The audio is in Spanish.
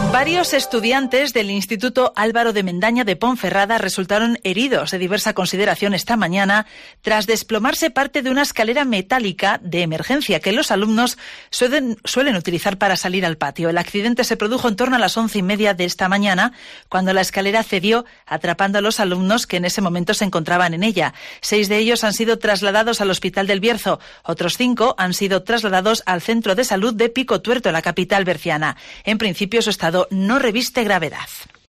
Varios estudiantes del Instituto Álvaro de Mendaña de Ponferrada resultaron heridos de diversa consideración esta mañana tras desplomarse parte de una escalera metálica de emergencia que los alumnos suelen utilizar para salir al patio. El accidente se produjo en torno a las 11:30 de esta mañana, cuando la escalera cedió, atrapando a los alumnos que en ese momento se encontraban en ella. 6 de ellos han sido trasladados al Hospital del Bierzo. Otros 5 han sido trasladados al Centro de Salud de Pico Tuerto, en la capital berciana. En principio, su estado no reviste gravedad.